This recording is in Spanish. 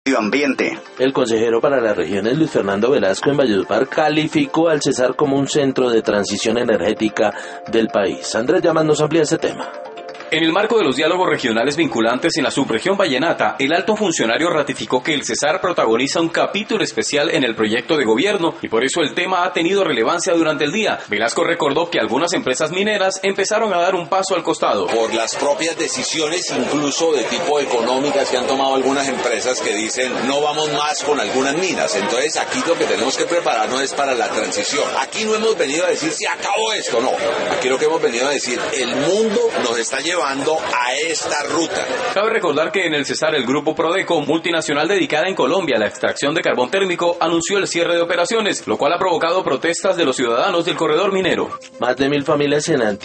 Medio Ambiente. El consejero para las regiones Luis Fernando Velasco en Valledupar calificó al Cesar como un centro de transición energética del país. Andrés Llamas nos amplía ese tema. En el marco de los diálogos regionales vinculantes en la subregión vallenata, el alto funcionario ratificó que el Cesar protagoniza un capítulo especial en el proyecto de gobierno y por eso el tema ha tenido relevancia durante el día. Velasco recordó que algunas empresas mineras empezaron a dar un paso al costado. Por las propias decisiones, incluso de tipo económicas, que han tomado algunas empresas que dicen no vamos más con algunas minas. Entonces aquí lo que tenemos que prepararnos es para la transición. Aquí no hemos venido a decir si acabó esto, no. Aquí lo que hemos venido a decir, el mundo nos está llevando a esta ruta. Cabe recordar que en el Cesar el grupo Prodeco, multinacional dedicada en Colombia a la extracción de carbón térmico, anunció el cierre de operaciones, lo cual ha provocado protestas de los ciudadanos del corredor minero. Más de 1000 familias en Antioquia